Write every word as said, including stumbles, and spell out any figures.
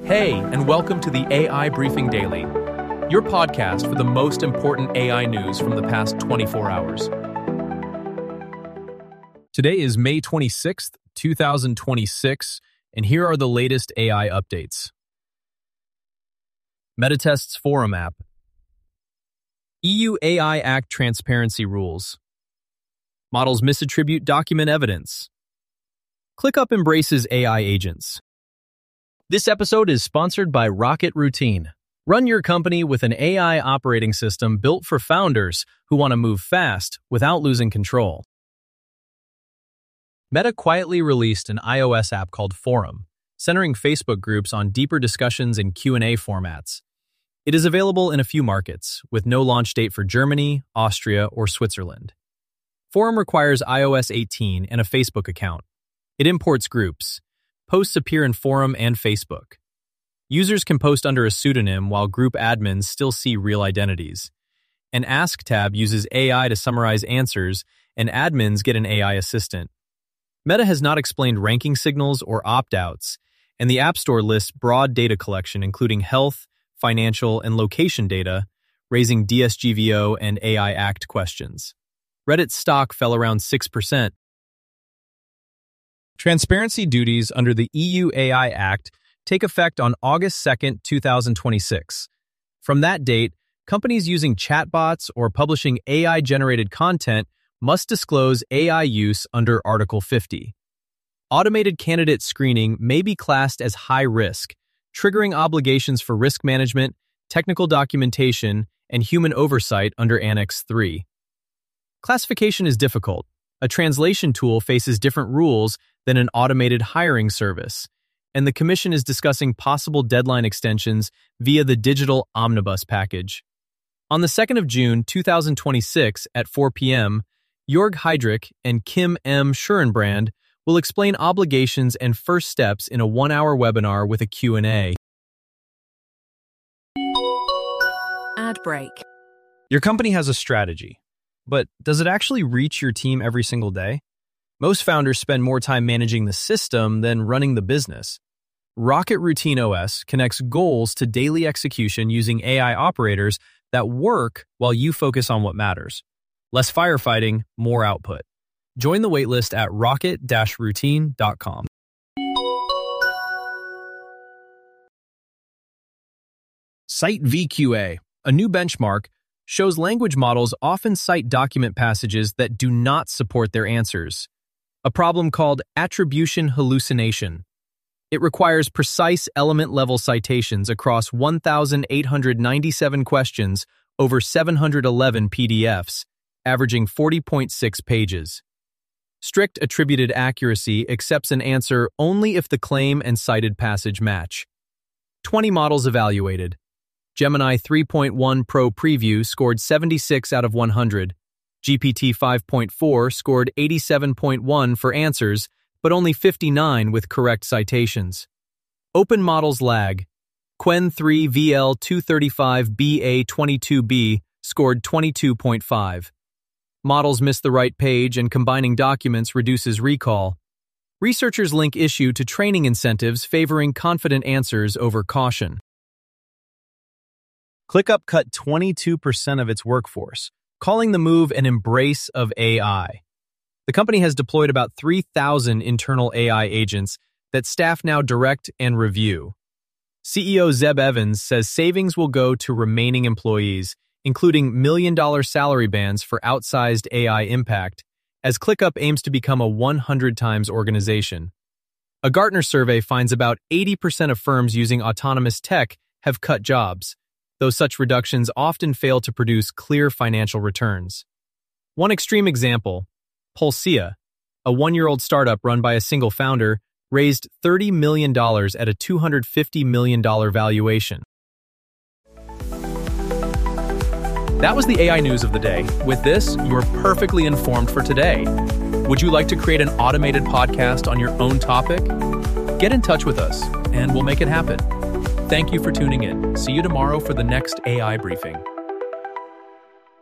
Hey, and welcome to the A I Briefing Daily, your podcast for the most important A I news from the past twenty-four hours. Today is May twenty-sixth, two thousand twenty-six, and here are the latest A I updates. Metatest's Forum app. E U A I Act transparency rules. Models misattribute document evidence. ClickUp embraces A I agents. This episode is sponsored by Rocket Routine. Run your company with an A I operating system built for founders who want to move fast without losing control. Meta quietly released an iOS app called Forum, centering Facebook groups on deeper discussions in Q and A formats. It is available in a few markets, with no launch date for Germany, Austria, or Switzerland. Forum requires i O S eighteen and a Facebook account. It imports groups. Posts appear in Forum and Facebook. Users can post under a pseudonym while group admins still see real identities. An Ask tab uses A I to summarize answers, and admins get an A I assistant. Meta has not explained ranking signals or opt-outs, and the App Store lists broad data collection including health, financial, and location data, raising D S G V O and A I Act questions. Reddit's stock fell around six percent. Transparency duties under the E U A I Act take effect on August second, two thousand twenty-six. From that date, companies using chatbots or publishing A I-generated content must disclose A I use under Article fifty. Automated candidate screening may be classed as high risk, triggering obligations for risk management, technical documentation, and human oversight under Annex three. Classification is difficult. A translation tool faces different rules than an automated hiring service, and the Commission is discussing possible deadline extensions via the Digital Omnibus package. On the second of June, two thousand twenty-six at four p.m., Jörg Heidrich and Kim M. Schurenbrand will explain obligations and first steps in a one-hour webinar with a Q and A. Ad break. Your company has a strategy, but does it actually reach your team every single day? Most founders spend more time managing the system than running the business. Rocket Routine O S connects goals to daily execution using A I operators that work while you focus on what matters. Less firefighting, more output. Join the waitlist at rocket dash routine dot com. Cite V Q A, a new benchmark, shows language models often cite document passages that do not support their answers, a problem called attribution hallucination. It requires precise element-level citations across one thousand eight hundred ninety-seven questions over seven hundred eleven P D Fs, averaging forty point six pages. Strict attributed accuracy accepts an answer only if the claim and cited passage match. twenty models evaluated. Gemini three point one Pro Preview scored seventy-six out of one hundred. G P T five point four scored eighty-seven point one for answers, but only fifty-nine with correct citations. Open models lag. Qwen three V L two thirty-five B A twenty-two B scored twenty-two point five. Models miss the right page and combining documents reduces recall. Researchers link issue to training incentives favoring confident answers over caution. ClickUp cut twenty-two percent of its workforce, calling the move an embrace of A I. The company has deployed about three thousand internal A I agents that staff now direct and review. C E O Zeb Evans says savings will go to remaining employees, including million-dollar salary bands for outsized A I impact, as ClickUp aims to become a one hundred times organization. A Gartner survey finds about eighty percent of firms using autonomous tech have cut jobs, though such reductions often fail to produce clear financial returns. One extreme example, Pulsia, a one-year-old startup run by a single founder, raised thirty million dollars at a two hundred fifty million dollars valuation. That was the A I news of the day. With this, you're perfectly informed for today. Would you like to create an automated podcast on your own topic? Get in touch with us, and we'll make it happen. Thank you for tuning in. See you tomorrow for the next A I briefing.